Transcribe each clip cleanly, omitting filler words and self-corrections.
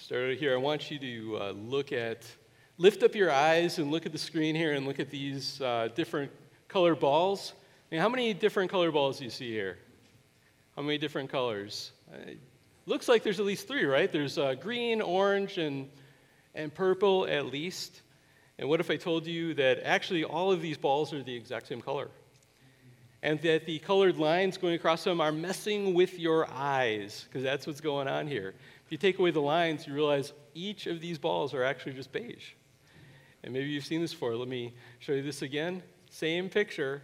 Started here. I want you to lift up your eyes and look at the screen here and look at these different colored balls. And how many different color balls do you see here? How many different colors? Looks like there's at least three, right? There's green, orange, and purple at least. And what if I told you that actually all of these balls are the exact same color? And that the colored lines going across them are messing with your eyes, because that's what's going on here. If you take away the lines, you realize each of these balls are actually just beige. And maybe you've seen this before. Let me show you this again. Same picture,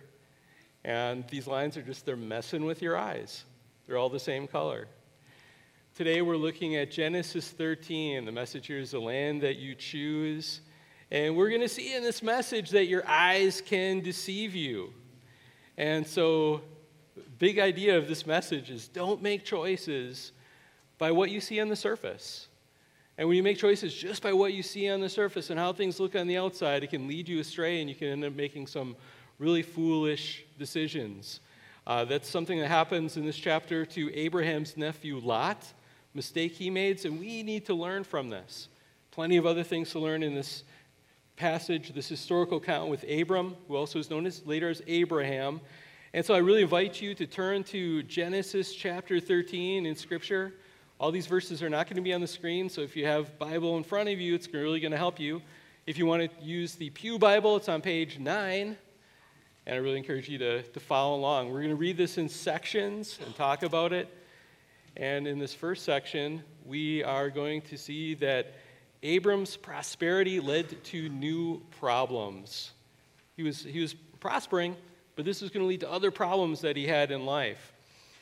and these lines they're messing with your eyes. They're all the same color. Today we're looking at Genesis 13. The message here is the land that you choose. And we're going to see in this message that your eyes can deceive you. And so, big idea of this message is don't make choices by what you see on the surface. And when you make choices just by what you see on the surface and how things look on the outside, it can lead you astray and you can end up making some really foolish decisions. That's something that happens in this chapter to Abraham's nephew Lot, mistake he made, and we need to learn from this. Plenty of other things to learn in this passage, this historical account with Abram, who also is known as later as Abraham. And so I really invite you to turn to Genesis chapter 13 in Scripture. All these verses are not going to be on the screen, so if you have Bible in front of you, it's really going to help you. If you want to use the Pew Bible, it's on page 9, and I really encourage you to follow along. We're going to read this in sections and talk about it. And in this first section, we are going to see that Abram's prosperity led to new problems. He was prospering, but this was going to lead to other problems that he had in life.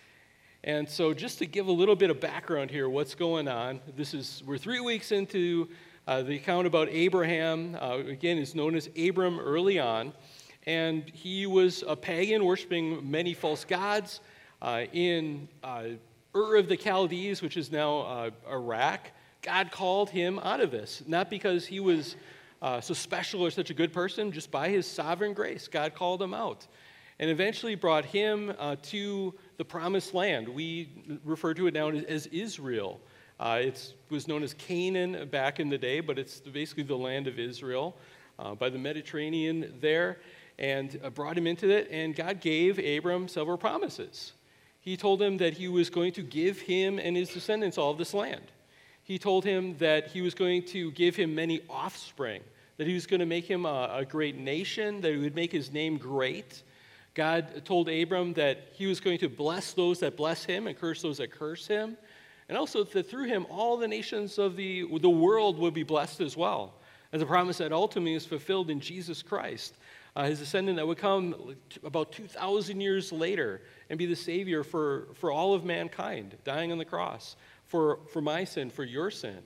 And so just to give a little bit of background here, what's going on, we're 3 weeks into the account about Abraham. Again, is known as Abram early on. And he was a pagan, worshiping many false gods in Ur of the Chaldees, which is now Iraq. God called him out of this, not because he was so special or such a good person, just by his sovereign grace. God called him out and eventually brought him to the promised land. We refer to it now as Israel. It was known as Canaan back in the day, but it's basically the land of Israel by the Mediterranean there, and brought him into it, and God gave Abram several promises. He told him that he was going to give him and his descendants all of this land. He told him that he was going to give him many offspring, that he was going to make him a great nation, that he would make his name great. God told Abram that he was going to bless those that bless him and curse those that curse him, and also that through him all the nations of the world would be blessed as well, as a promise that ultimately is fulfilled in Jesus Christ, his descendant that would come about 2,000 years later and be the Savior for all of mankind, dying on the cross. For my sin, for your sin.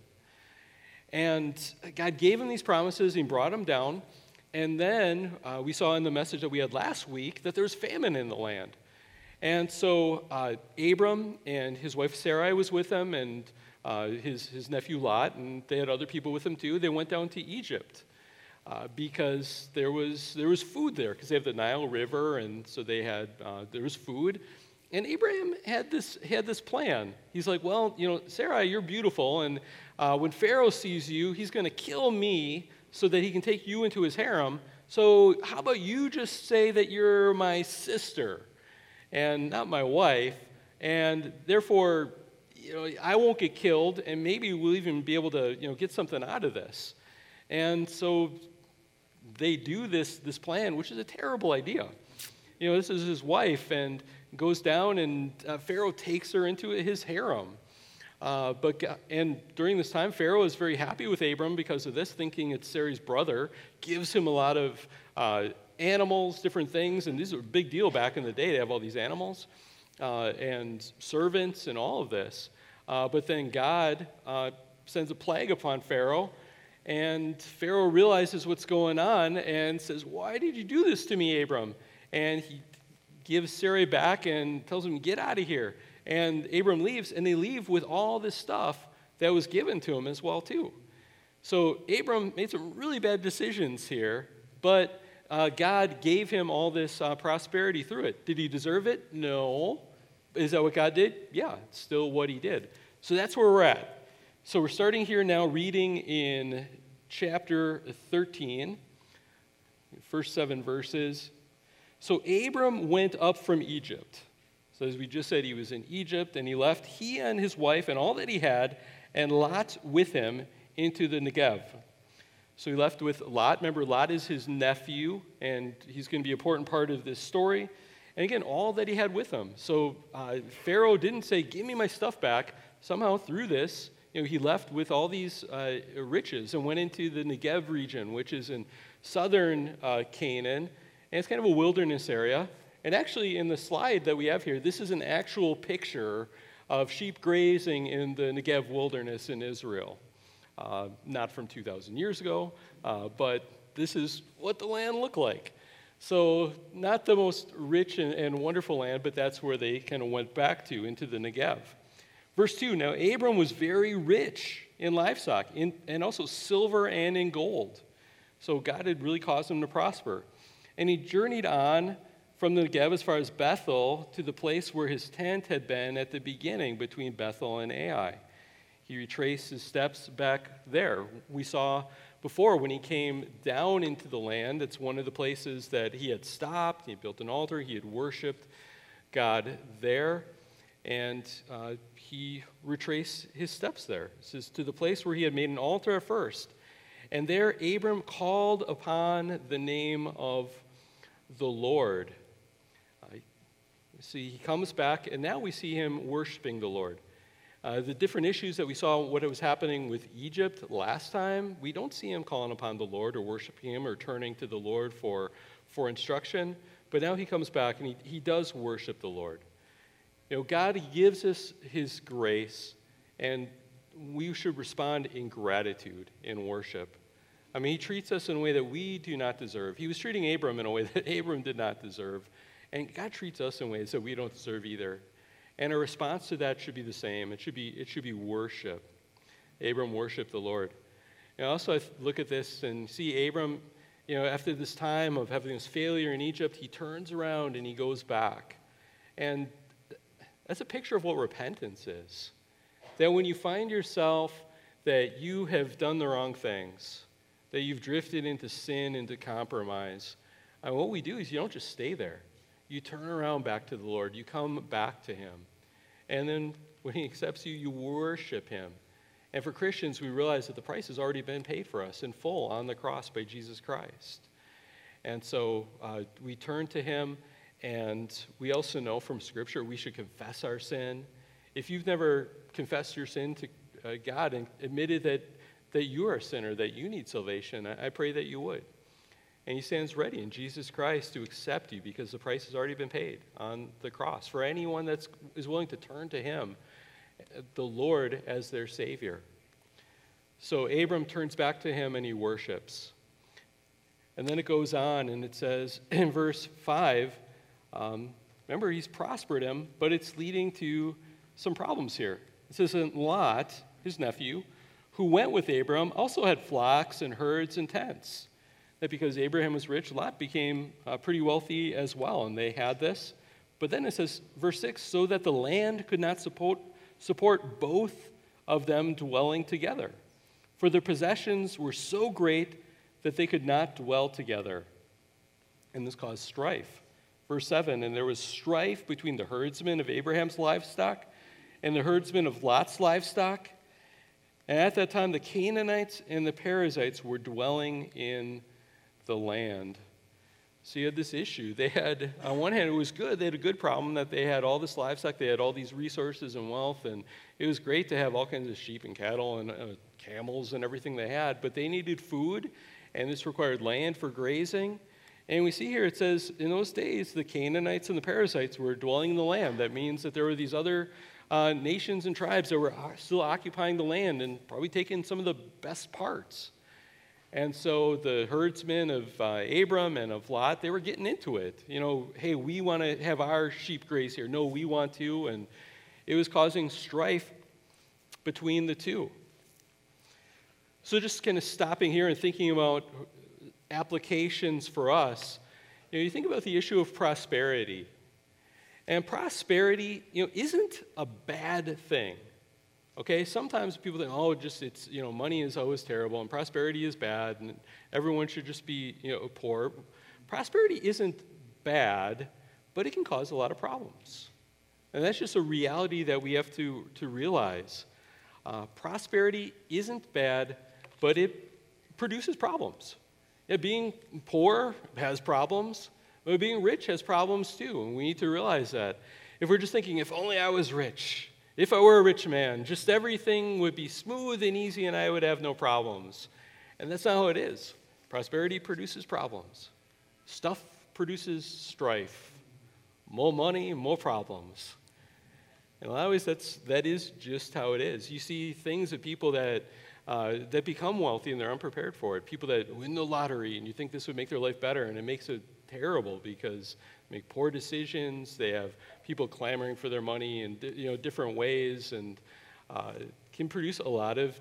And God gave him these promises, he brought him down, and then we saw in the message that we had last week that there was famine in the land. And so Abram and his wife Sarai was with them, and his nephew Lot, and they had other people with them too. They went down to Egypt because there was food there, because they have the Nile River, and so there was food. And Abraham had this plan. He's like, well, Sarai, you're beautiful, and when Pharaoh sees you, he's going to kill me so that he can take you into his harem. So how about you just say that you're my sister and not my wife, and therefore, I won't get killed, and maybe we'll even be able to, get something out of this. And so they do this plan, which is a terrible idea. This is his wife, and goes down, and Pharaoh takes her into his harem. And during this time, Pharaoh is very happy with Abram because of this, thinking it's Sarai's brother, gives him a lot of animals, different things, and these are a big deal back in the day to have all these animals and servants and all of this. But then God sends a plague upon Pharaoh, and Pharaoh realizes what's going on and says, "Why did you do this to me, Abram?" And he gives Sarai back and tells him, "Get out of here." And Abram leaves, and they leave with all this stuff that was given to him as well, too. So Abram made some really bad decisions here, but God gave him all this prosperity through it. Did he deserve it? No. Is that what God did? Yeah, it's still what he did. So that's where we're at. So we're starting here now reading in chapter 13, first 7 verses. So Abram went up from Egypt. So as we just said, he was in Egypt, and he left, he and his wife and all that he had, and Lot with him into the Negev. So he left with Lot. Remember, Lot is his nephew, and he's going to be an important part of this story. And again, all that he had with him. So Pharaoh didn't say, give me my stuff back. Somehow through this, he left with all these riches and went into the Negev region, which is in southern Canaan. And it's kind of a wilderness area. And actually, in the slide that we have here, this is an actual picture of sheep grazing in the Negev wilderness in Israel. Not from 2,000 years ago, but this is what the land looked like. So not the most rich and wonderful land, but that's where they kind of went back to, into the Negev. Verse 2, now Abram was very rich in livestock, and also silver and in gold. So God had really caused him to prosper. And he journeyed on from the Negev as far as Bethel to the place where his tent had been at the beginning between Bethel and Ai. He retraced his steps back there. We saw before when he came down into the land, it's one of the places that he had stopped. He built an altar. He had worshiped God there. And he retraced his steps there. This is to the place where he had made an altar at first. And there Abram called upon the name of the Lord. See, he comes back, and now we see him worshiping the Lord. The different issues that we saw, what was happening with Egypt last time, we don't see him calling upon the Lord or worshiping him or turning to the Lord for instruction. But now he comes back, and he does worship the Lord. God gives us his grace, and we should respond in gratitude in worship. I mean, he treats us in a way that we do not deserve. He was treating Abram in a way that Abram did not deserve. And God treats us in ways that we don't deserve either. And our response to that should be the same. It should be worship. Abram worshiped the Lord. And also, I look at this and see Abram, after this time of having this failure in Egypt, he turns around and he goes back. And that's a picture of what repentance is. That when you find yourself that you have done the wrong things, that you've drifted into sin, into compromise, and what we do is you don't just stay there. You turn around back to the Lord. You come back to him. And then when he accepts you, you worship him. And for Christians, we realize that the price has already been paid for us in full on the cross by Jesus Christ. And so we turn to him, and we also know from Scripture we should confess our sin. If you've never confessed your sin to God and admitted that you are a sinner, that you need salvation, I pray that you would. And he stands ready in Jesus Christ to accept you because the price has already been paid on the cross. For anyone that is willing to turn to him, the Lord as their Savior. So Abram turns back to him and he worships. And then it goes on and it says in verse 5, remember he's prospered him, but it's leading to some problems here. It says, and Lot, his nephew, who went with Abram, also had flocks and herds and tents. That because Abraham was rich, Lot became pretty wealthy as well, and they had this. But then it says, verse 6, so that the land could not support both of them dwelling together. For their possessions were so great that they could not dwell together. And this caused strife. Verse 7, and there was strife between the herdsmen of Abraham's livestock and the herdsmen of Lot's livestock. And at that time, the Canaanites and the Perizzites were dwelling in the land. So you had this issue. They had, on one hand, it was good. They had a good problem that they had all this livestock. They had all these resources and wealth, and it was great to have all kinds of sheep and cattle and camels and everything they had. But they needed food, and this required land for grazing. And we see here it says, in those days, the Canaanites and the Perizzites were dwelling in the land. That means that there were these other nations and tribes that were still occupying the land and probably taking some of the best parts. And so the herdsmen of Abram and of Lot, they were getting into it. Hey, we want to have our sheep graze here. No, we want to. And it was causing strife between the two. So just kind of stopping here and thinking about applications for us, you think about the issue of prosperity. And prosperity, isn't a bad thing. Okay, sometimes people think, oh, money is always terrible and prosperity is bad and everyone should just be, poor. Prosperity isn't bad, but it can cause a lot of problems. And that's just a reality that we have to realize. Prosperity isn't bad, but it produces problems. Yeah, being poor has problems, but being rich has problems too, and we need to realize that. If we're just thinking, if only I was rich, if I were a rich man, just everything would be smooth and easy and I would have no problems. And that's not how it is. Prosperity produces problems. Stuff produces strife. More money, more problems. And a lot of ways, that is just how it is. You see things of people that become wealthy and they're unprepared for it. People that win the lottery and you think this would make their life better, and it makes it terrible because they make poor decisions. They have people clamoring for their money in different ways, and can produce a lot of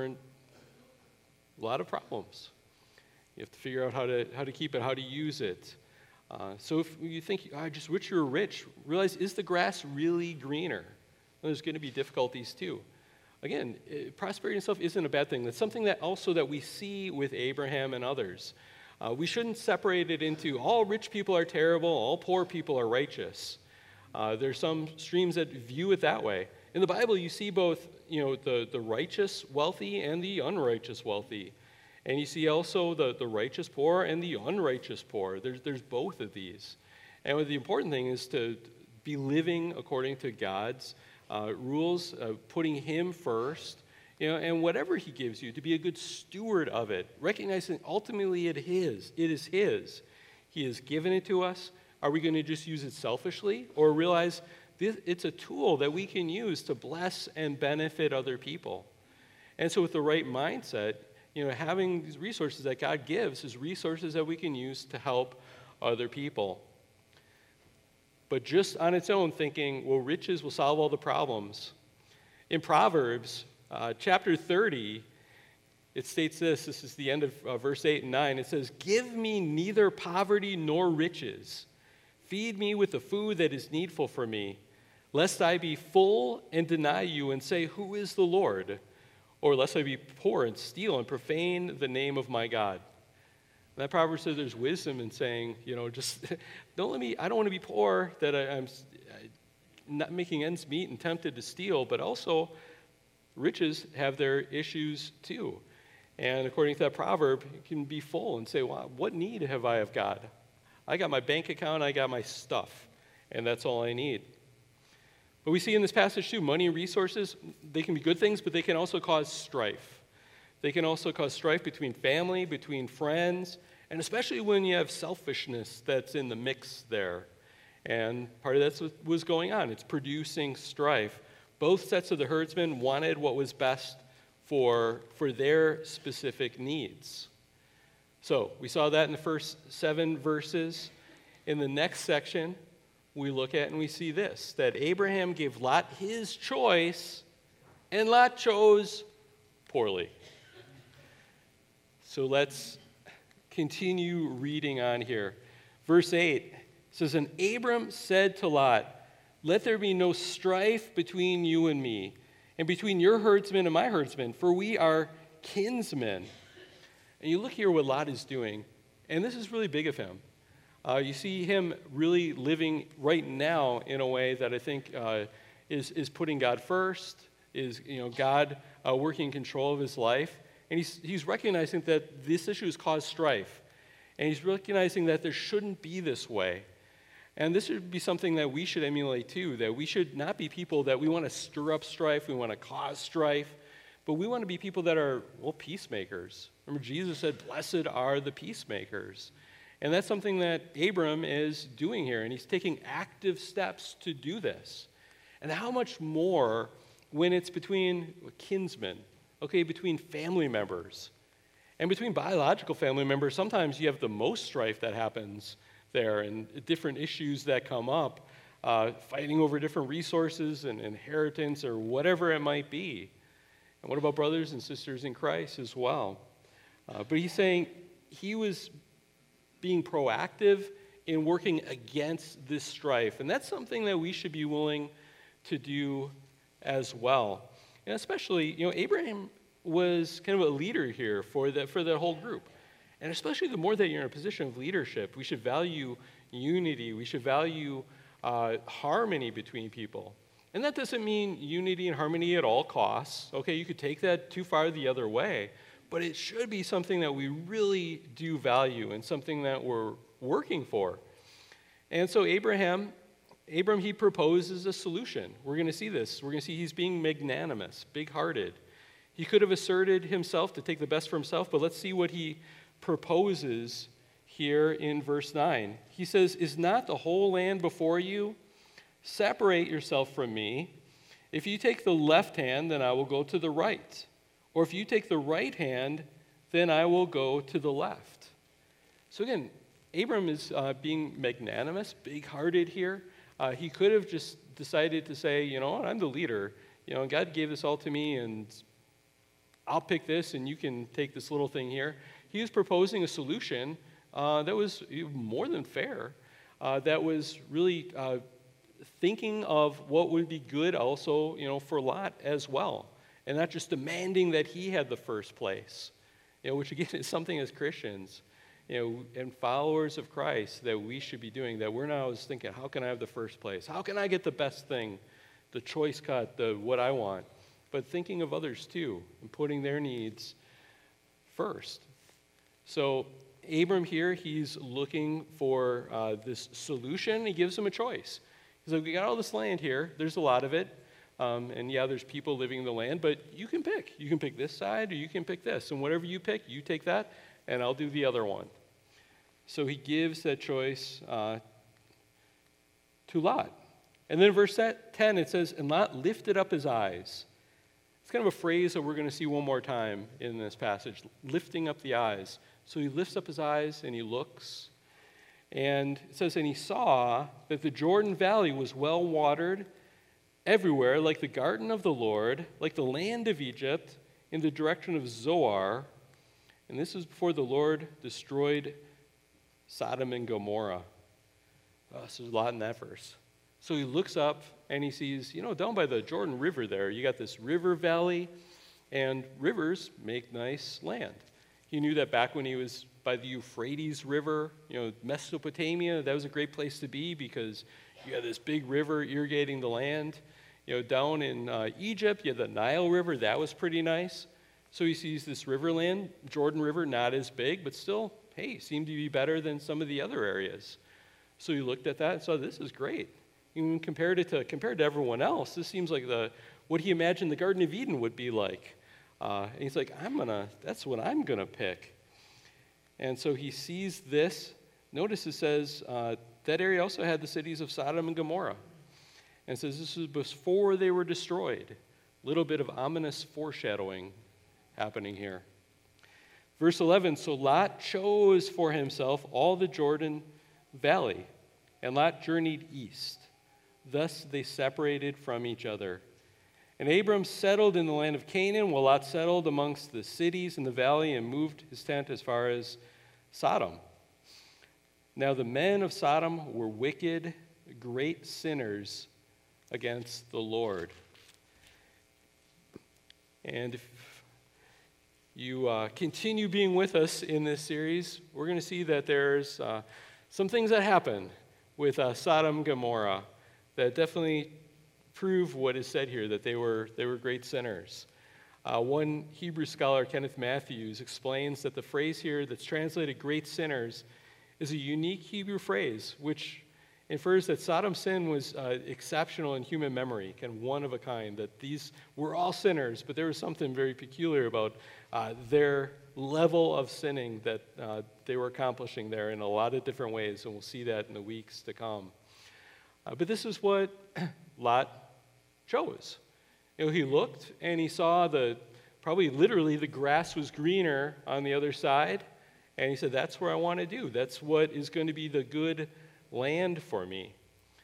problems. You have to figure out how to keep it, how to use it. So if you think, I just wish you were rich, realize, is the grass really greener? Well, there's going to be difficulties too. Again, prosperity itself isn't a bad thing. That's something that we see with Abraham and others. We shouldn't separate it into all rich people are terrible, all poor people are righteous. There's some streams that view it that way. In the Bible, you see both, the righteous wealthy and the unrighteous wealthy. And you see also the righteous poor and the unrighteous poor. There's both of these. And the important thing is to be living according to God's rules, putting Him first, and whatever He gives you, to be a good steward of it, recognizing ultimately it is His. He has given it to us. Are we going to just use it selfishly, or realize it's a tool that we can use to bless and benefit other people? And so with the right mindset, having these resources that God gives is resources that we can use to help other people. But just on its own thinking, well, riches will solve all the problems. In Proverbs, chapter 30, it states this is the end of verse 8 and 9. It says, "Give me neither poverty nor riches. Feed me with the food that is needful for me, lest I be full and deny you and say, 'Who is the Lord?' Or lest I be poor and steal and profane the name of my God." That proverb says there's wisdom in saying, just I don't want to be poor, that I'm not making ends meet and tempted to steal, but also riches have their issues too. And according to that proverb, you can be full and say, wow, what need have I of God? I got my bank account, I got my stuff, and that's all I need. But we see in this passage too, money and resources, they can be good things, but they can also cause strife. They can also cause strife between family, between friends, and especially when you have selfishness that's in the mix there. And part of that's what was going on. It's producing strife. Both sets of the herdsmen wanted what was best for their specific needs. So we saw that in the first 7 verses. In the next section, we look at and we see this, that Abraham gave Lot his choice, and Lot chose poorly. So let's continue reading on here. Verse 8 says, "And Abram said to Lot, 'Let there be no strife between you and me, and between your herdsmen and my herdsmen, for we are kinsmen.'" And you look here what Lot is doing, and this is really big of him. You see him really living right now in a way that I think is putting God first, is God working in control of his life. And he's recognizing that this issue has caused strife. And he's recognizing that there shouldn't be this way. And this should be something that we should emulate too, that we should not be people that we want to stir up strife, we want to cause strife, but we want to be people that are, peacemakers. Remember, Jesus said, "Blessed are the peacemakers." And that's something that Abram is doing here, and he's taking active steps to do this. And how much more when it's between kinsmen, between family members. And between biological family members, sometimes you have the most strife that happens there and different issues that come up, fighting over different resources and inheritance or whatever it might be. And what about brothers and sisters in Christ as well? But he's saying he was being proactive in working against this strife. And that's something that we should be willing to do as well. And especially, Abraham was kind of a leader here for that whole group. And especially the more that you're in a position of leadership, we should value unity. We should value harmony between people. And that doesn't mean unity and harmony at all costs. Okay, you could take that too far the other way, but it should be something that we really do value and something that we're working for. And so Abram, he proposes a solution. We're going to see this. We're going to see he's being magnanimous, big-hearted. He could have asserted himself to take the best for himself, but let's see what he proposes here in verse 9. He says, "Is not the whole land before you? Separate yourself from me. If you take the left hand, then I will go to the right. Or if you take the right hand, then I will go to the left." So again, Abram is being magnanimous, big-hearted here. He could have just decided to say, you know what, I'm the leader. God gave this all to me, and I'll pick this, and you can take this little thing here. He was proposing a solution that was more than fair, that was really thinking of what would be good also, for Lot as well, and not just demanding that he had the first place, which again is something as Christians, and followers of Christ that we should be doing, that we're not always thinking, how can I have the first place? How can I get the best thing, the choice cut, what I want? But thinking of others too, and putting their needs first. So Abram here, he's looking for this solution. He gives him a choice. He's like, we got all this land here. There's a lot of it. And yeah, there's people living in the land, but you can pick. You can pick this side or you can pick this. And whatever you pick, you take that, and I'll do the other one. So he gives that choice to Lot. And then in verse 10, it says, "And Lot lifted up his eyes." It's kind of a phrase that we're going to see one more time in this passage, lifting up the eyes. So he lifts up his eyes and he looks. And it says, "And he saw that the Jordan Valley was well watered everywhere, like the garden of the Lord, like the land of Egypt, in the direction of Zoar." And this was before the Lord destroyed Sodom and Gomorrah. So there's a lot in that verse. So he looks up and he sees, down by the Jordan River there, you got this river valley, and rivers make nice land. He knew that back when he was by the Euphrates River, Mesopotamia, that was a great place to be because you had this big river irrigating the land. Down in Egypt, you had the Nile River, that was pretty nice. So he sees this riverland, Jordan River, not as big, but still, hey, seemed to be better than some of the other areas. So he looked at that and saw, this is great. Even compared to everyone else, this seems like what he imagined the Garden of Eden would be like. And he's like, that's what I'm gonna pick. And so he sees this. Notice it says that area also had the cities of Sodom and Gomorrah. And it says this was before they were destroyed. A little bit of ominous foreshadowing happening here. Verse 11, "So Lot chose for himself all the Jordan Valley, and Lot journeyed east. Thus they separated from each other. And Abram settled in the land of Canaan, while Lot settled amongst the cities in the valley and moved his tent as far as Sodom. Now the men of Sodom were wicked, great sinners against the Lord." And if you continue being with us in this series, we're going to see that there's some things that happen with Sodom and Gomorrah that definitely prove what is said here, that they were great sinners. One Hebrew scholar, Kenneth Matthews, explains that the phrase here that's translated great sinners is a unique Hebrew phrase, which infers that Sodom's sin was exceptional in human memory, kind of one of a kind, that these were all sinners, but there was something very peculiar about their level of sinning that they were accomplishing there in a lot of different ways, and we'll see that in the weeks to come. But this is what Lot chose. He looked and he saw probably literally the grass was greener on the other side, and he said, that's where I want to do. That's what is going to be the good land for me.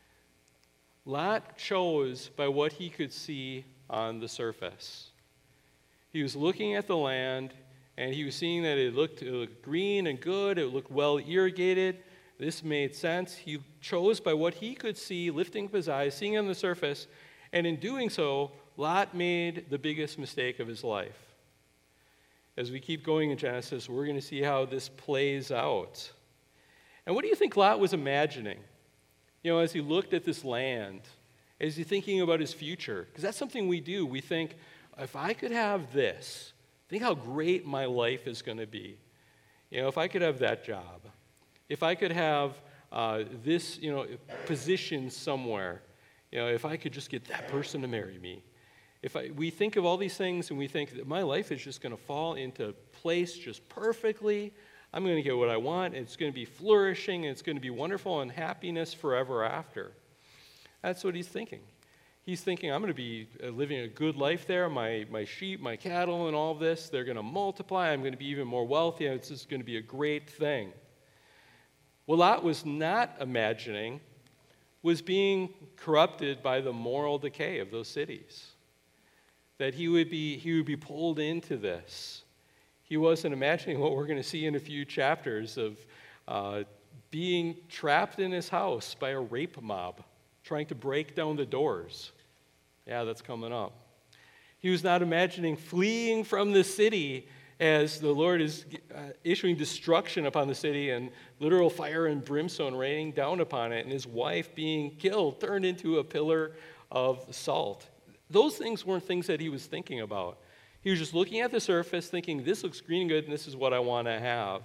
Lot chose by what he could see on the surface. He was looking at the land, and he was seeing that it looked green and good, it looked well irrigated. This made sense. He chose by what he could see, lifting up his eyes, seeing on the surface, and in doing so, Lot made the biggest mistake of his life. As we keep going in Genesis, we're going to see how this plays out. And what do you think Lot was imagining? As he looked at this land, as he's thinking about his future, because that's something we do. We think, if I could have this, think how great my life is going to be. If I could have that job, if I could have this, position somewhere, if I could just get that person to marry me. We think of all these things and we think that my life is just going to fall into place just perfectly. I'm going to get what I want. It's going to be flourishing. And it's going to be wonderful and happiness forever after. That's what he's thinking. He's thinking, I'm going to be living a good life there. My sheep, my cattle, and all of this, they're going to multiply. I'm going to be even more wealthy. It's just going to be a great thing. What Lot was not imagining was being corrupted by the moral decay of those cities. That he would be pulled into this. He wasn't imagining what we're going to see in a few chapters of being trapped in his house by a rape mob, trying to break down the doors. Yeah, that's coming up. He was not imagining fleeing from the city as the Lord is issuing destruction upon the city and literal fire and brimstone raining down upon it, and his wife being killed, turned into a pillar of salt. Those things weren't things that he was thinking about. He was just looking at the surface, thinking, this looks green and good, and this is what I want to have.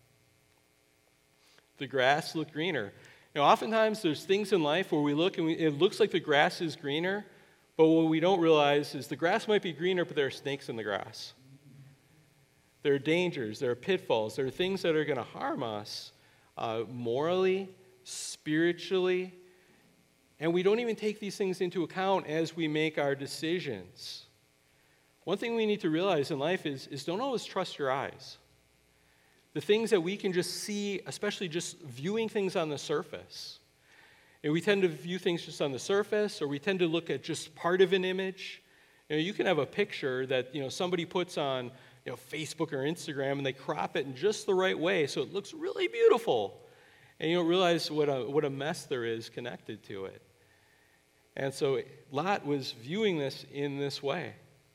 The grass looked greener. Oftentimes there's things in life where we look and it looks like the grass is greener, but what we don't realize is the grass might be greener, but there are snakes in the grass. There are dangers, there are pitfalls, there are things that are going to harm us morally, spiritually, and we don't even take these things into account as we make our decisions. One thing we need to realize in life is don't always trust your eyes. The things that we can just see, especially just viewing things on the surface. And we tend to view things just on the surface, or we tend to look at just part of an image. You can have a picture that somebody puts on Facebook or Instagram, and they crop it in just the right way so it looks really beautiful. And you don't realize what a mess there is connected to it. And so Lot was viewing this in this way.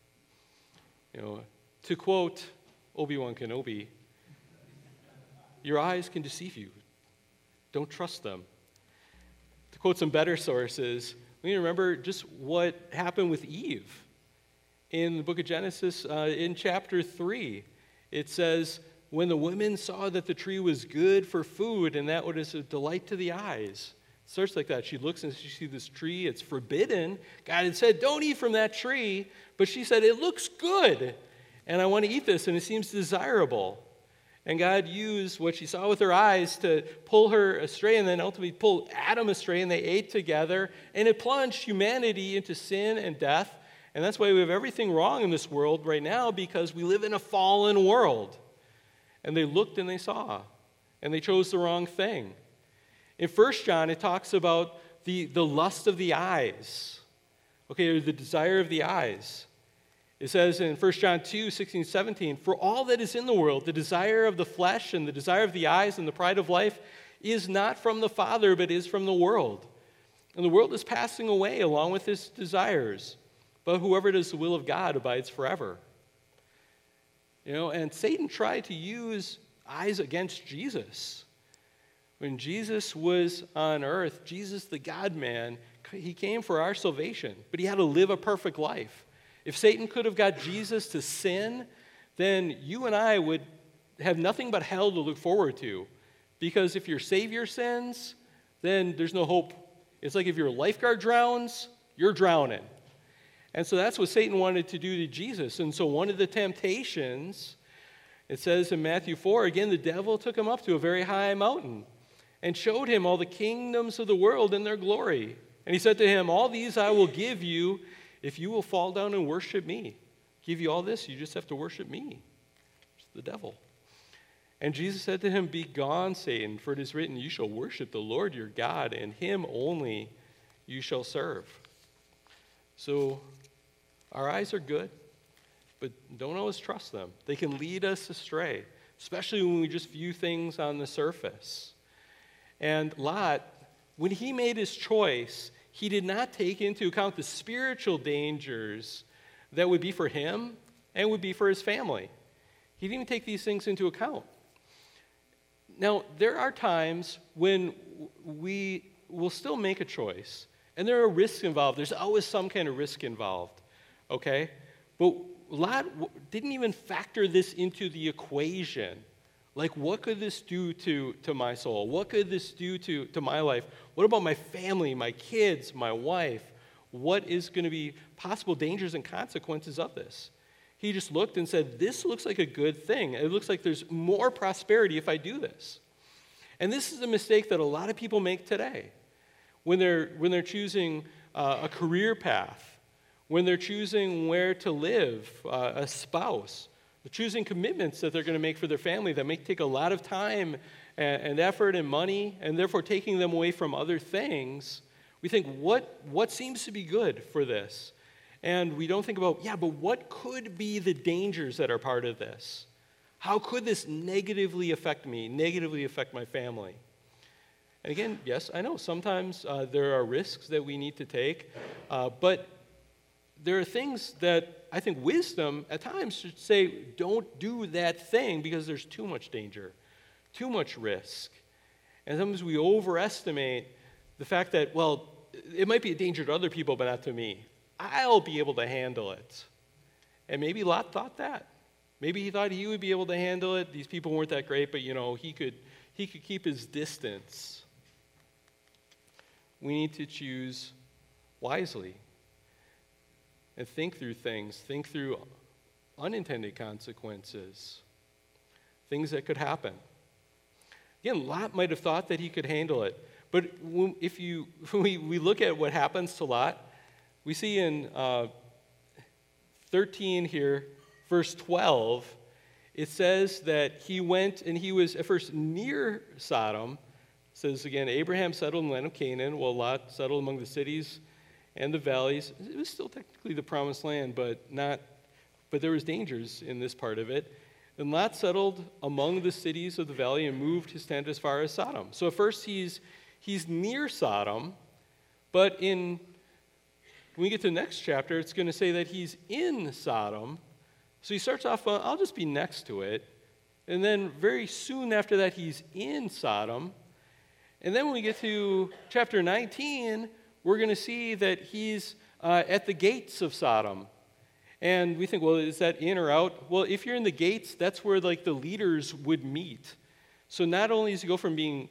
To quote Obi-Wan Kenobi, your eyes can deceive you. Don't trust them. To quote some better sources, we need to remember just what happened with Eve. In the book of Genesis, in chapter 3, it says, when the women saw that the tree was good for food and that was a delight to the eyes. It starts like that. She looks and she sees this tree. It's forbidden. God had said, don't eat from that tree. But she said, it looks good. And I want to eat this, and it seems desirable. And God used what she saw with her eyes to pull her astray and then ultimately pull Adam astray, and they ate together. And it plunged humanity into sin and death. And that's why we have everything wrong in this world right now, because we live in a fallen world. And they looked and they saw, and they chose the wrong thing. In 1 John, it talks about the lust of the eyes, or the desire of the eyes. It says in 1 John 2, 16, 17, for all that is in the world, the desire of the flesh and the desire of the eyes and the pride of life is not from the Father, but is from the world. And the world is passing away along with its desires. But whoever does the will of God abides forever. And Satan tried to use eyes against Jesus. When Jesus was on earth, Jesus, the God-man, he came for our salvation, but he had to live a perfect life. If Satan could have got Jesus to sin, then you and I would have nothing but hell to look forward to. Because if your Savior sins, then there's no hope. It's like if your lifeguard drowns, you're drowning. And so that's what Satan wanted to do to Jesus. And so one of the temptations, it says in Matthew 4, again, the devil took him up to a very high mountain and showed him all the kingdoms of the world and their glory. And he said to him, all these I will give you if you will fall down and worship me. Give you all this, you just have to worship me. It's the devil. And Jesus said to him, begone, Satan, for it is written, you shall worship the Lord your God, and him only you shall serve. So our eyes are good, but don't always trust them. They can lead us astray, especially when we just view things on the surface. And Lot, when he made his choice, he did not take into account the spiritual dangers that would be for him and would be for his family. He didn't even take these things into account. Now, there are times when we will still make a choice, and there are risks involved. There's always some kind of risk involved, okay? But Lot didn't even factor this into the equation. Like, what could this do to my soul? What could this do to my life? What about my family, my kids, my wife? What is going to be possible dangers and consequences of this? He just looked and said, this looks like a good thing. It looks like there's more prosperity if I do this. And this is a mistake that a lot of people make today when they're choosing a career path, when they're choosing where to live, a spouse, choosing commitments that they're going to make for their family that may take a lot of time and effort and money, and therefore taking them away from other things. We think, what seems to be good for this? And we don't think about, but what could be the dangers that are part of this? How could this negatively affect me, negatively affect my family? And again, yes, I know sometimes there are risks that we need to take, but there are things that I think wisdom at times should say, don't do that thing because there's too much danger, too much risk. And sometimes we overestimate the fact that, well, it might be a danger to other people, but not to me. I'll be able to handle it. And maybe Lot thought that. Maybe he thought he would be able to handle it. These people weren't that great, but he could keep his distance. We need to choose wisely and think through things, think through unintended consequences, things that could happen. Again, Lot might have thought that he could handle it, but when we look at what happens to Lot, we see in 13 here, verse 12, it says that he went and he was at first near Sodom. It says again, Abraham settled in the land of Canaan, while Lot settled among the cities and the valleys. It was still technically the promised land, but there was dangers in this part of it. And Lot settled among the cities of the valley and moved his tent as far as Sodom. So at first he's near Sodom, but when we get to the next chapter, it's going to say that he's in Sodom. So he starts off, I'll just be next to it. And then very soon after that, he's in Sodom. And then when we get to chapter 19, we're going to see that he's at the gates of Sodom. And we think, well, is that in or out? Well, if you're in the gates, that's where the leaders would meet. So not only does he go from being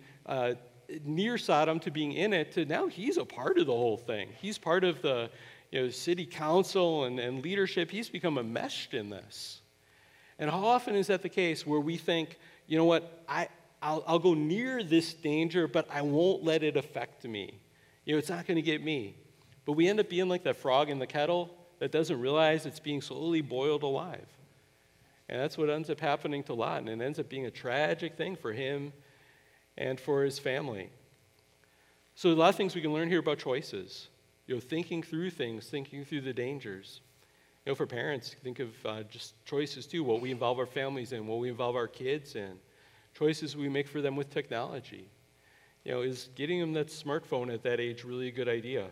near Sodom to being in it, to now he's a part of the whole thing. He's part of the city council and leadership. He's become enmeshed in this. And how often is that the case where we think, you know what, I'll go near this danger, but I won't let it affect me. It's not going to get me. But we end up being like that frog in the kettle that doesn't realize it's being slowly boiled alive. And that's what ends up happening to Lot, and it ends up being a tragic thing for him and for his family. So a lot of things we can learn here about choices. Thinking through things, thinking through the dangers. For parents, think of just choices too, what we involve our families in, what we involve our kids in, choices we make for them with technology. Is getting them that smartphone at that age really a good idea?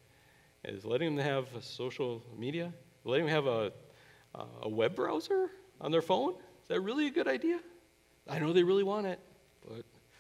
Is letting them have a social media? Letting them have a web browser on their phone? Is that really a good idea? I know they really want it, but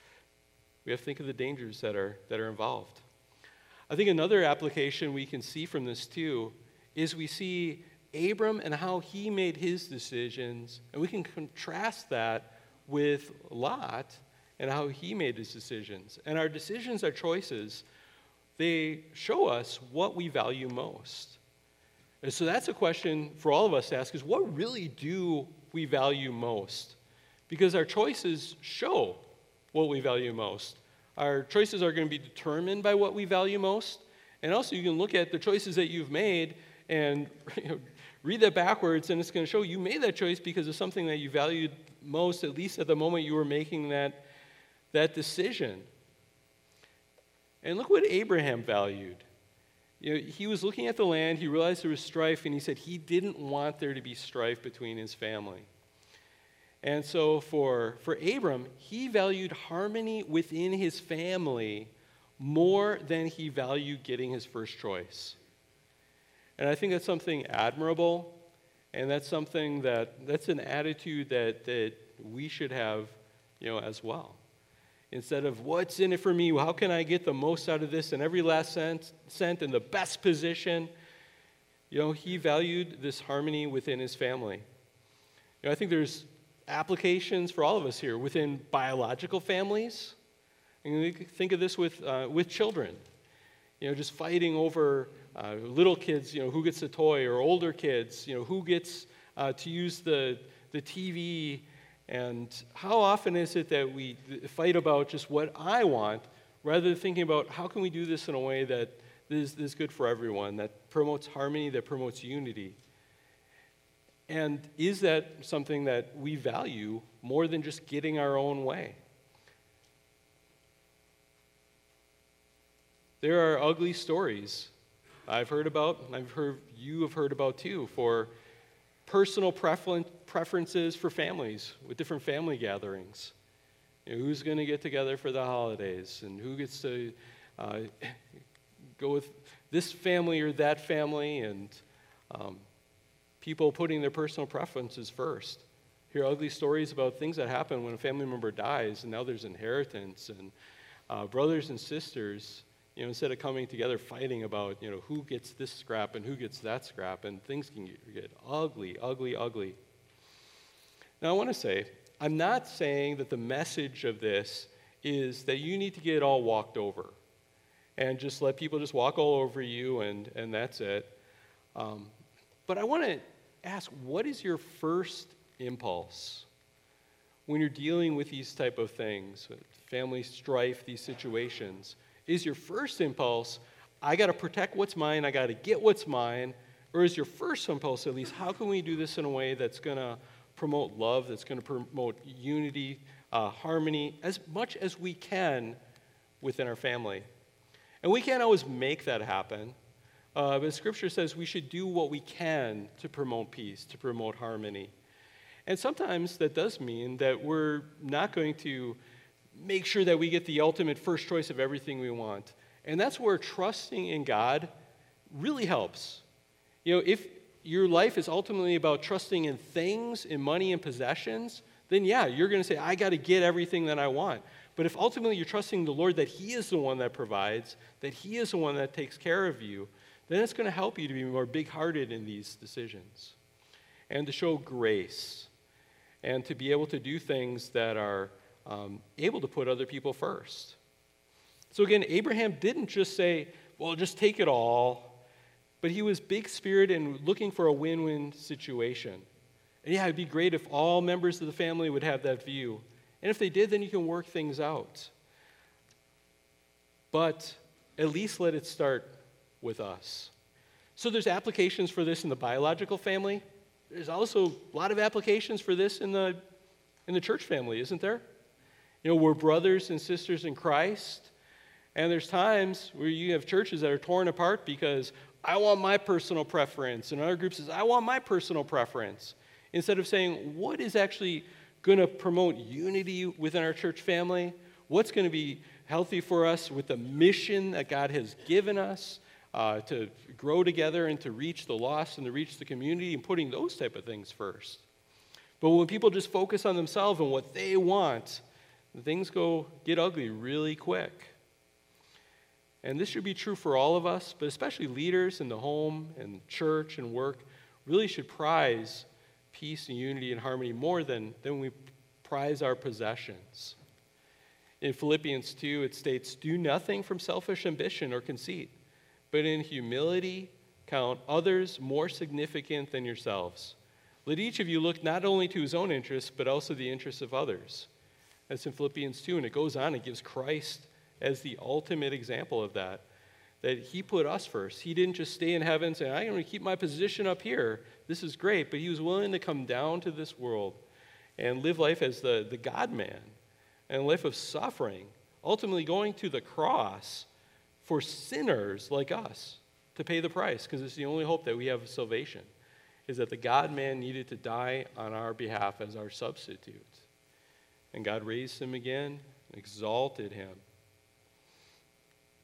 we have to think of the dangers that are involved. I think another application we can see from this too is we see Abram and how he made his decisions, and we can contrast that with Lot and how he made his decisions. And our decisions, our choices, they show us what we value most. And so that's a question for all of us to ask is, what really do we value most? Because our choices show what we value most. Our choices are going to be determined by what we value most. And also you can look at the choices that you've made and read that backwards, and it's going to show you made that choice because of something that you valued most, at least at the moment you were making that decision. And look what Abraham valued. He was looking at the land, he realized there was strife, and he said he didn't want there to be strife between his family. And so for Abram, he valued harmony within his family more than he valued getting his first choice. And I think that's something admirable, and that's something that's an attitude that we should have, as well. Instead of, what's in it for me? How can I get the most out of this and every last cent in the best position? He valued this harmony within his family. I think there's applications for all of us here within biological families. And we think of this with children. Just fighting over little kids, who gets a toy, or older kids, who gets to use the TV. And how often is it that we fight about just what I want, rather than thinking about how can we do this in a way that is good for everyone, that promotes harmony, that promotes unity? And is that something that we value more than just getting our own way? There are ugly stories I've heard about, and I've heard you have heard about too, for personal preferences for families with different family gatherings. Who's going to get together for the holidays, and who gets to go with this family or that family, and people putting their personal preferences first. Hear ugly stories about things that happen when a family member dies, and now there's inheritance, and brothers and sisters, instead of coming together fighting about, who gets this scrap and who gets that scrap, and things can get ugly, ugly, ugly. Now, I want to say, I'm not saying that the message of this is that you need to get all walked over and just let people just walk all over you and that's it. But I want to ask, what is your first impulse when you're dealing with these type of things, family strife, these situations? Is your first impulse, I got to protect what's mine, I got to get what's mine? Or is your first impulse, at least, how can we do this in a way that's going to promote love, that's going to promote unity, harmony, as much as we can within our family? And we can't always make that happen, but Scripture says we should do what we can to promote peace, to promote harmony. And sometimes that does mean that we're not going to make sure that we get the ultimate first choice of everything we want. And that's where trusting in God really helps. If your life is ultimately about trusting in things, in money and possessions, then yeah, you're going to say, I got to get everything that I want. But if ultimately you're trusting the Lord that He is the one that provides, that He is the one that takes care of you, then it's going to help you to be more big-hearted in these decisions and to show grace and to be able to do things that are able to put other people first. So again, Abraham didn't just say, well, just take it all, but he was big-spirited and looking for a win-win situation. And yeah, it'd be great if all members of the family would have that view. And if they did, then you can work things out. But at least let it start with us. So there's applications for this in the biological family. There's also a lot of applications for this in the church family, isn't there? We're brothers and sisters in Christ, and there's times where you have churches that are torn apart because I want my personal preference, and other groups says, I want my personal preference. Instead of saying, what is actually going to promote unity within our church family? What's going to be healthy for us with the mission that God has given us to grow together and to reach the lost and to reach the community, and putting those type of things first. But when people just focus on themselves and what they want, things get ugly really quick. And this should be true for all of us, but especially leaders in the home and church and work really should prize peace and unity and harmony more than we prize our possessions. In Philippians 2, it states, do nothing from selfish ambition or conceit, but in humility count others more significant than yourselves. Let each of you look not only to his own interests, but also the interests of others. That's in Philippians 2, and it goes on, it gives Christ as the ultimate example of that He put us first. He didn't just stay in heaven and say, I'm going to keep my position up here. This is great, but He was willing to come down to this world and live life as the God-man and a life of suffering, ultimately going to the cross for sinners like us to pay the price, because it's the only hope that we have of salvation, is that the God-man needed to die on our behalf as our substitute. And God raised Him again, exalted Him.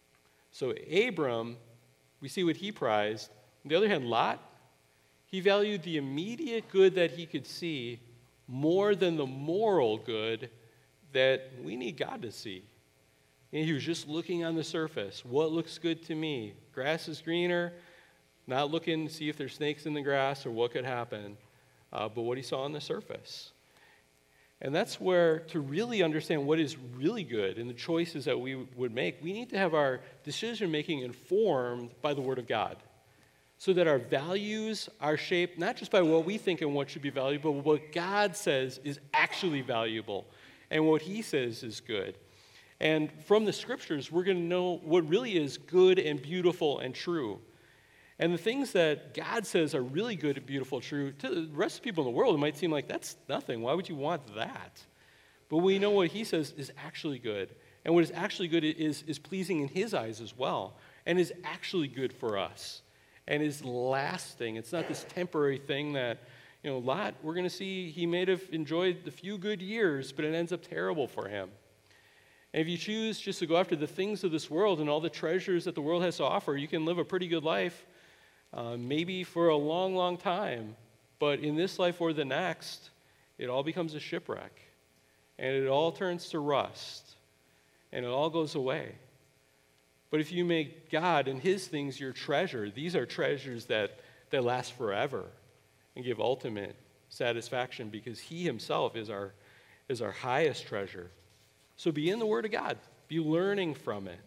So Abram, we see what he prized. On the other hand, Lot, he valued the immediate good that he could see more than the moral good that we need God to see. And he was just looking on the surface. What looks good to me? Grass is greener, not looking to see if there's snakes in the grass or what could happen, but what he saw on the surface. And that's where, to really understand what is really good and the choices that we would make, we need to have our decision-making informed by the Word of God, so that our values are shaped not just by what we think and what should be valuable, but what God says is actually valuable and what He says is good. And from the Scriptures, we're going to know what really is good and beautiful and true. And the things that God says are really good and beautiful, true, to the rest of the people in the world, it might seem like that's nothing. Why would you want that? But we know what He says is actually good. And what is actually good is pleasing in His eyes as well, and is actually good for us, and is lasting. It's not this temporary thing that, Lot, we're going to see he may have enjoyed the few good years, but it ends up terrible for him. And if you choose just to go after the things of this world and all the treasures that the world has to offer, you can live a pretty good life, maybe for a long, long time. But in this life or the next, it all becomes a shipwreck. And it all turns to rust. And it all goes away. But if you make God and His things your treasure, these are treasures that last forever and give ultimate satisfaction, because He Himself is our highest treasure. So be in the Word of God. Be learning from it.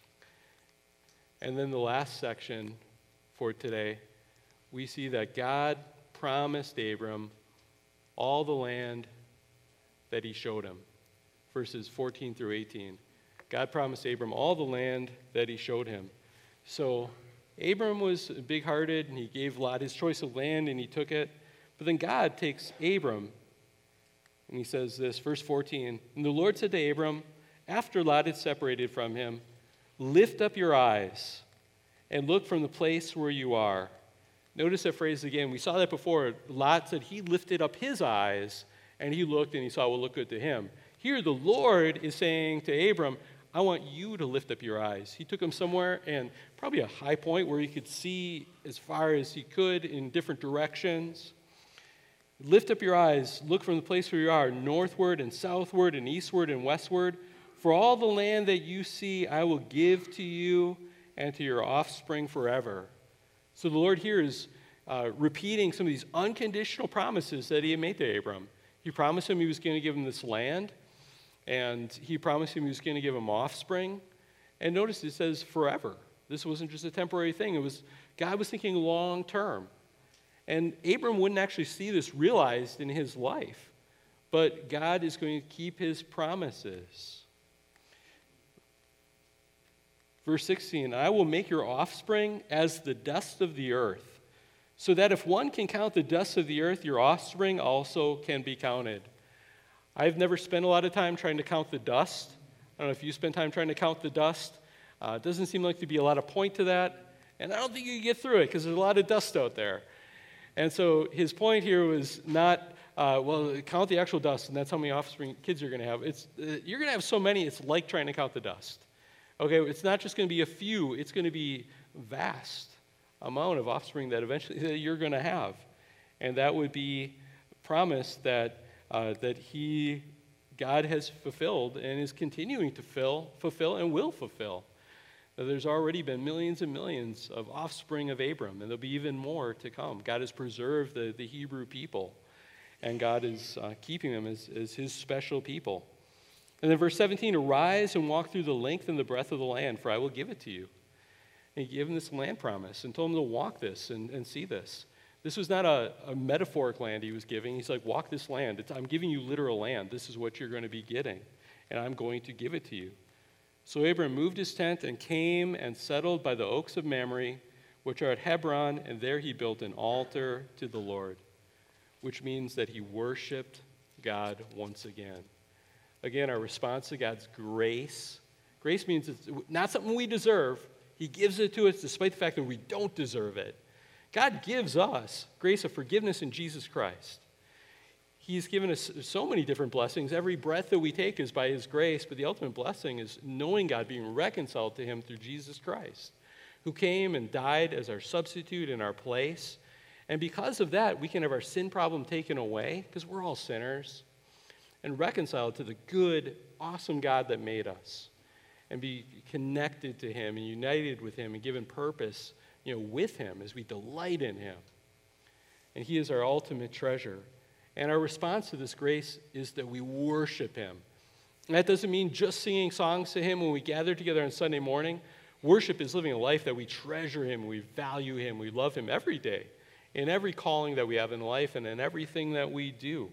And then the last section for today, we see that God promised Abram all the land that He showed him. Verses 14 through 18. God promised Abram all the land that He showed him. So Abram was big-hearted, and he gave Lot his choice of land, and he took it. But then God takes Abram, and He says this, verse 14, "And the Lord said to Abram, after Lot had separated from him, lift up your eyes and look from the place where you are." Notice that phrase again. We saw that before. Lot said he lifted up his eyes, and he looked, and he saw what looked good to him. Here the Lord is saying to Abram, I want you to lift up your eyes. He took him somewhere, and probably a high point where he could see as far as he could in different directions. Lift up your eyes, look from the place where you are, northward and southward and eastward and westward. For all the land that you see, I will give to you and to your offspring forever. So the Lord here is repeating some of these unconditional promises that He had made to Abram. He promised him He was going to give him this land, and He promised him He was going to give him offspring. And notice it says forever. This wasn't just a temporary thing. God was thinking long term. And Abram wouldn't actually see this realized in his life, but God is going to keep His promises. Verse 16, "I will make your offspring as the dust of the earth, so that if one can count the dust of the earth, your offspring also can be counted." I've never spent a lot of time trying to count the dust. I don't know if you spend time trying to count the dust. It doesn't seem like to be a lot of point to that, and I don't think you can get through it because there's a lot of dust out there. And so his point here was not, count the actual dust, and that's how many offspring kids you're going to have. You're going to have so many, it's like trying to count the dust. Okay, it's not just going to be a few, it's going to be vast amount of offspring that eventually that you're going to have. And that would be promise that God has fulfilled and is continuing to fulfill and will fulfill. Now, there's already been millions and millions of offspring of Abram, and there'll be even more to come. God has preserved the Hebrew people, and God is keeping them as His special people. And then verse 17, "Arise and walk through the length and the breadth of the land, for I will give it to you." And He gave him this land promise and told him to walk this and see this. This was not a metaphoric land He was giving. He's like, walk this land. I'm giving you literal land. This is what you're going to be getting, and I'm going to give it to you. So Abram moved his tent and came and settled by the oaks of Mamre, which are at Hebron, and there he built an altar to the Lord, which means that he worshiped God once again. Again, our response to God's grace. Grace means it's not something we deserve. He gives it to us despite the fact that we don't deserve it. God gives us grace of forgiveness in Jesus Christ. He's given us so many different blessings. Every breath that we take is by his grace, but the ultimate blessing is knowing God, being reconciled to him through Jesus Christ, who came and died as our substitute in our place. And because of that, we can have our sin problem taken away, because we're all sinners, and reconciled to the good, awesome God that made us, and be connected to him and united with him and given purpose, with him as we delight in him. And he is our ultimate treasure. And our response to this grace is that we worship him. And that doesn't mean just singing songs to him when we gather together on Sunday morning. Worship is living a life that we treasure him, we value him, we love him every day, in every calling that we have in life and in everything that we do.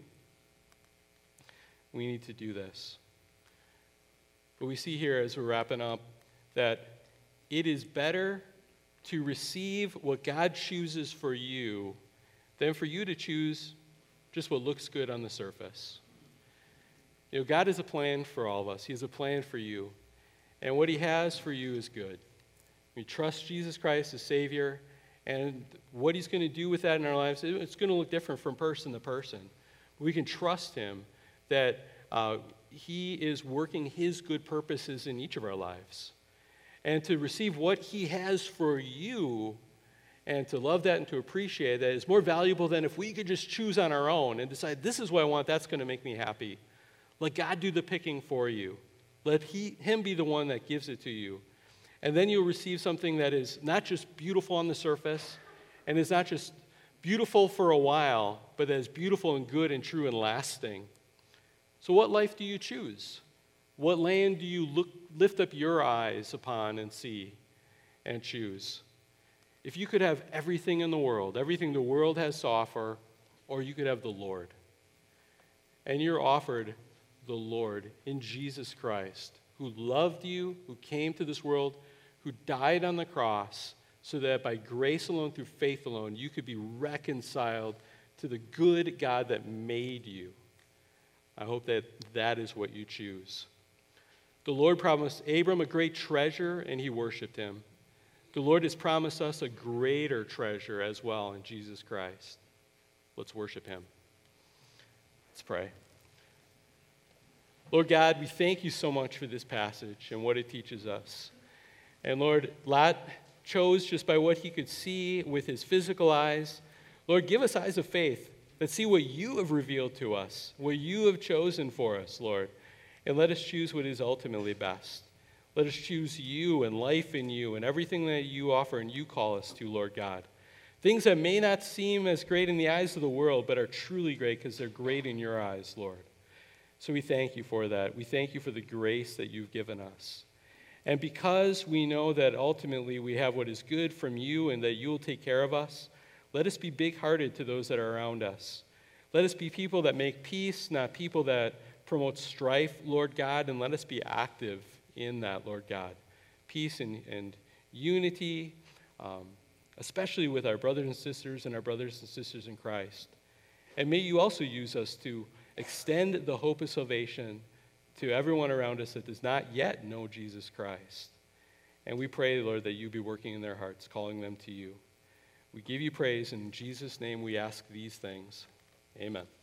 We need to do this. But we see here as we're wrapping up that it is better to receive what God chooses for you than for you to choose just what looks good on the surface. God has a plan for all of us. He has a plan for you. And what he has for you is good. We trust Jesus Christ as Savior, and what he's going to do with that in our lives, it's going to look different from person to person. We can trust him that he is working his good purposes in each of our lives. And to receive what he has for you and to love that and to appreciate that is more valuable than if we could just choose on our own and decide, this is what I want, that's going to make me happy. Let God do the picking for you. Let him be the one that gives it to you. And then you'll receive something that is not just beautiful on the surface and is not just beautiful for a while, but that is beautiful and good and true and lasting. So what life do you choose? What land do you lift up your eyes upon and see and choose? If you could have everything in the world, everything the world has to offer, or you could have the Lord. And you're offered the Lord in Jesus Christ, who loved you, who came to this world, who died on the cross, so that by grace alone, through faith alone, you could be reconciled to the good God that made you. I hope that that is what you choose. The Lord promised Abram a great treasure, and he worshiped him. The Lord has promised us a greater treasure as well in Jesus Christ. Let's worship him. Let's pray. Lord God, we thank you so much for this passage and what it teaches us. And Lord, Lot chose just by what he could see with his physical eyes. Lord, give us eyes of faith that see what you have revealed to us, what you have chosen for us, Lord. And let us choose what is ultimately best. Let us choose you and life in you and everything that you offer and you call us to, Lord God. Things that may not seem as great in the eyes of the world, but are truly great because they're great in your eyes, Lord. So we thank you for that. We thank you for the grace that you've given us. And because we know that ultimately we have what is good from you and that you will take care of us, let us be big-hearted to those that are around us. Let us be people that make peace, not people that promote strife, Lord God, and let us be active in that, Lord God. Peace and unity, especially with our brothers and sisters in Christ. And may you also use us to extend the hope of salvation to everyone around us that does not yet know Jesus Christ. And we pray, Lord, that you be working in their hearts, calling them to you. We give you praise, and in Jesus' name we ask these things. Amen.